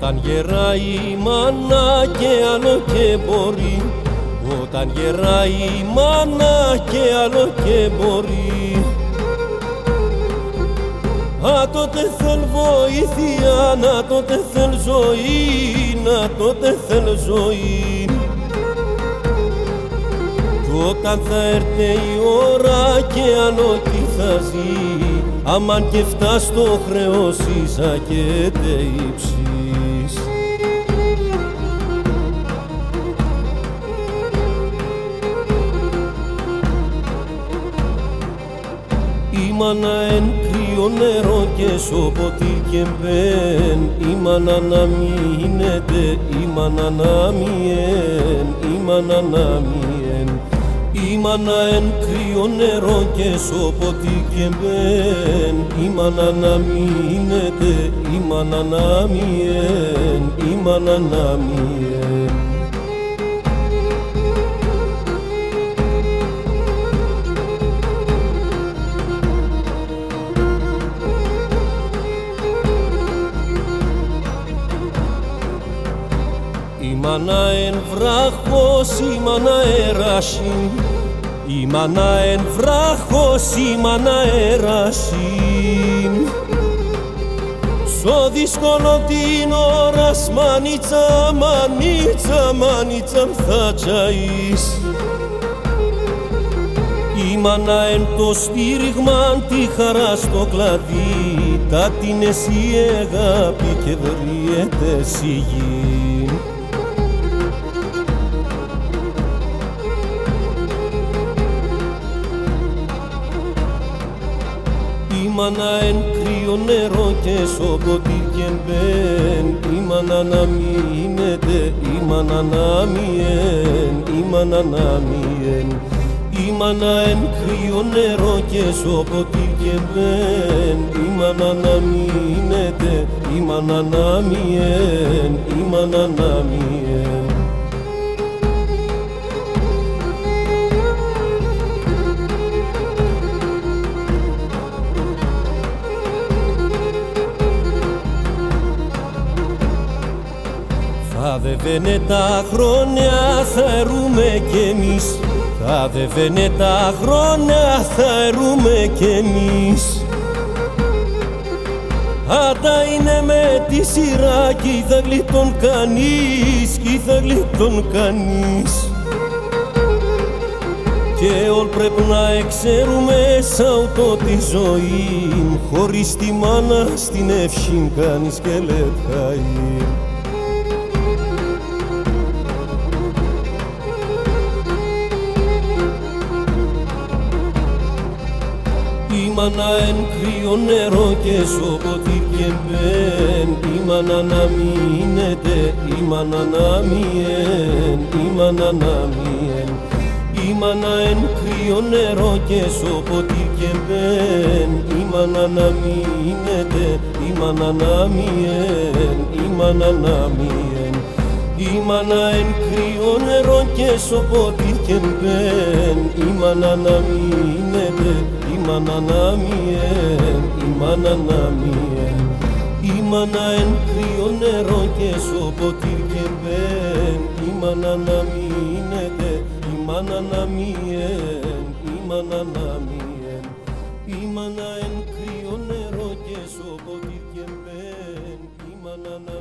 Όταν γεράει η μάνα και άλλο και μπορεί, όταν γεράει η μάνα και άλλο και μπορεί, τότε θέλ βοήθεια, τότε θέλ ζωή, τότε θέλ ζωή. Κι όταν θα έρθει η ώρα και άλλο τι θα ζει, άμαν και φτάσει στο χρέος ίσα και τεϊψείς. Η μάνα εν κρύο νερό και σοποτή και μπεν, η μάνα να μείνεται, η μάνα να μειεν, η μάνα να μειεν. Η μάνα εν κρύο νερό και σοποτή και μπεν, η μάνα να μείνεται, η μάνα να μειεν, η μάνα να μειεν. Η μάνα εν βράχος, η μάνα έραση, η μάνα εν βράχος, η μάνα έραση. Στο δύσκολο την ώρας μανίτσα, μανίτσα, μανίτσα θα τσαείς. Η μάνα εν το στήριγμα, τη χαρά στο κλαδί, τα την εσύ αγάπη και βριέται σιγή. Η μάνα εν κρύο νερό και σοποτή και μπεν, η μάνα να μείνεται, η μάνα να μειεν, η μάνα να μειεν. Η μάνα εν κρύο νερό και σοποτή και μπεν, η μάνα να μείνεται, η μάνα να μειεν, η μάνα να μειεν. Θα δεβαίνε τα χρόνια, θα ερούμε κι εμείς. Θα δεβαίνε τα χρόνια, θα ερούμε κι εμείς. Άτα είναι με τη σειρά κι θα γλιτών κανείς, κι θα γλιτών κανείς. Και όλ πρέπει να εξέρουμε σαν το τη ζωή, χωρίς τη μάνα στην ευχήν κανείς και λετχαεί. Η μάνα εν κρύο νερό και σοποτή και μπεν, η μάνα να μείνεται, η μάνα να μειεν, η μάνα να μειεν. Η μάνα εν κρύο νερό και σοποτή και μπεν, η μάνα να μείνεται, η μάνα να μειεν, η μάνα να μειεν. Η μάνα εν κρύο νερό και σοποτή και μπεν, η μάνα να μείνεται, η μάνα να μειεν, η μάνα να μειεν. Η μάνα εν κρύο νερό και σοποτή και μπεν, η μάνα να μείνεται, η μάνα να μειεν, η μάνα να μειεν. Η μάνα εν κρύο νερό και σοποτή και μπεν, η μάνα να